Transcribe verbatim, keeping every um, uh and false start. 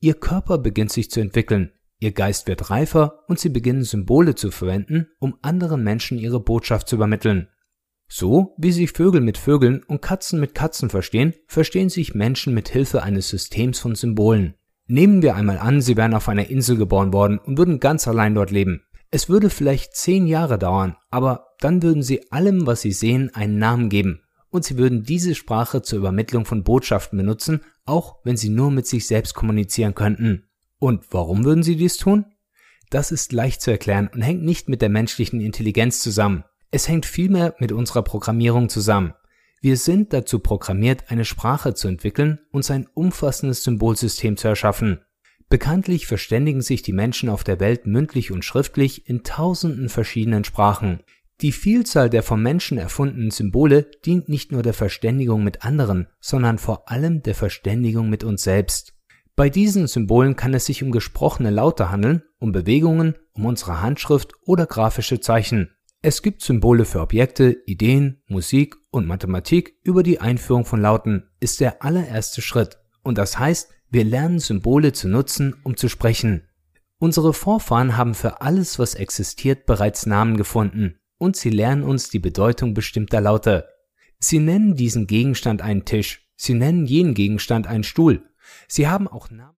Ihr Körper beginnt sich zu entwickeln, Ihr Geist wird reifer und Sie beginnen Symbole zu verwenden, um anderen Menschen Ihre Botschaft zu übermitteln. So wie sich Vögel mit Vögeln und Katzen mit Katzen verstehen, verstehen sich Menschen mit Hilfe eines Systems von Symbolen. Nehmen wir einmal an, Sie wären auf einer Insel geboren worden und würden ganz allein dort leben. Es würde vielleicht zehn Jahre dauern, aber dann würden Sie allem, was Sie sehen, einen Namen geben und Sie würden diese Sprache zur Übermittlung von Botschaften benutzen, auch wenn Sie nur mit sich selbst kommunizieren könnten. Und warum würden Sie dies tun? Das ist leicht zu erklären und hängt nicht mit der menschlichen Intelligenz zusammen. Es hängt vielmehr mit unserer Programmierung zusammen. Wir sind dazu programmiert, eine Sprache zu entwickeln und ein umfassendes Symbolsystem zu erschaffen. Bekanntlich verständigen sich die Menschen auf der Welt mündlich und schriftlich in tausenden verschiedenen Sprachen. Die Vielzahl der vom Menschen erfundenen Symbole dient nicht nur der Verständigung mit anderen, sondern vor allem der Verständigung mit uns selbst. Bei diesen Symbolen kann es sich um gesprochene Laute handeln, um Bewegungen, um unsere Handschrift oder grafische Zeichen. Es gibt Symbole für Objekte, Ideen, Musik und Mathematik. Über die Einführung von Lauten ist der allererste Schritt. Und das heißt, wir lernen Symbole zu nutzen, um zu sprechen. Unsere Vorfahren haben für alles, was existiert, bereits Namen gefunden. Und sie lernen uns die Bedeutung bestimmter Laute. Sie nennen diesen Gegenstand einen Tisch. Sie nennen jenen Gegenstand einen Stuhl. Sie haben auch Namen.